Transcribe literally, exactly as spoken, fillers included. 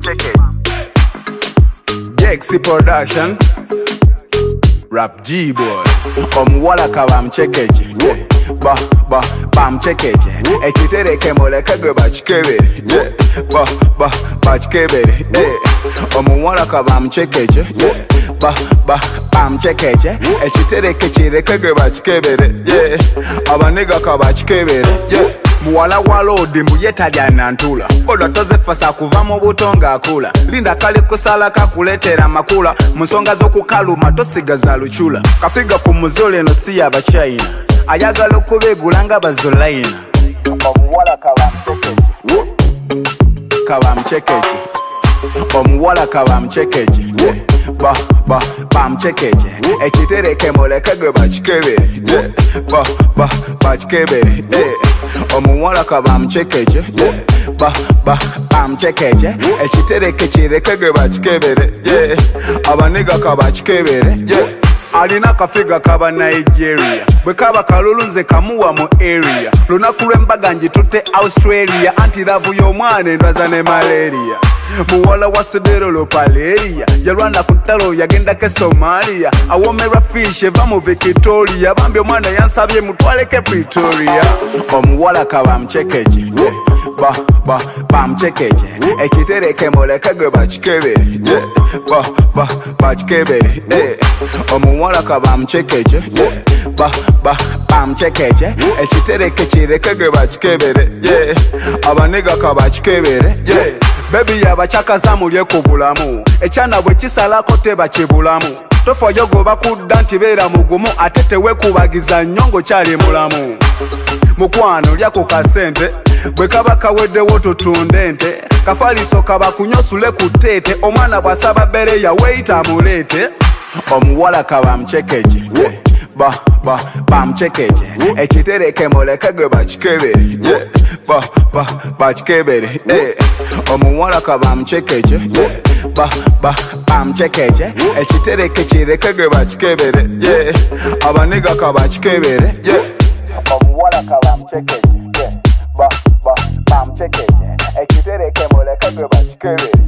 Dexy Production, Rap G-Boy. Omuwala kabamchekeje, yeah. Ba, ba, bamchekeje. Ekitereke moleke gwe bakikebere, yeah. Ba, ba, bakikebere, yeah. Omuwala kabamchekeje, yeah. Ba, ba, bamchekeje. Ekitereke kireke gwe bakikebere, yeah. Abaniga kabakikebere, yeah. Muwala wa lodi mbuyeta lya nantula Bodo toze fasa kuva mu butonga akula Linda kali kusala kakuletera makula Musonga zokukaluma tosigaza luchula Kafiga ku muzole no siya abachina Ayagala okubegulanga bazolaina Omuwala kabamchekeje Kabamchekeje Omuwala kabamchekeje yeah. Ba, ba, bamchekeje Ekitereke moleke gwe bakikebere yeah. Ba, ba, bakikebere yeah. Omuwala kabamchekeje yeah. Ba, ba, bamchekeje Ekitereke kireke gwe bakikebere yeah. Abaniga kabakikebere yeah. Alina kafiga kaba Nigeria Bwe kaba kalulunze kamuwa mu area Lunaku lw'embaga njitute Australia Anti lavu y'omwana endwaza ne malaria Muwala wa Sudero Lopaleria Yalwana kuntalo yagenda ke Somalia Awomerwa fish eva mu Victoria Bambi omwana yansabye mutwaleke Pretoria Omuwala kabamchekeje yeah. Ba, ba, bamchekeje Ekitereke moleke gwe bakikebere yeah. Ba, ba, bakikebere yeah. Omuwala kabamchekeje yeah. Ba, ba, bamchekeje Ekitereke kireke gwe bakikebere yeah. Abaniga kabakikebere yeah. Baby yabachakaza mulye ku bulamu Ekyana bwe kisalako teba kibulamu Tofoyo goba kudda nti beera mugumu ate tewekubagiza nyongo kyali mulamu Mukwano lyako kasente bwe kaba kaweddewo tutunde ente Kafaliso kaba kunyosule ku tete Omwana bw'asaba bere ya weita mulete Omuwala kabamchekeje yeah. Ba, ba, bamchekeje Ekitereke moleke gwe bakikebere yeah. Ba, ba, bakikebere yeah. Omuwala kabamchekeje yeah. Ba, ba, bamchekeje Ekitereke kireke gwe bakikebere yeah. Abaniga kabakikebere yeah. Omuwala kabamchekeje yeah. Ba, ba, bamchekeje Ekitereke moleke gwe bakikebere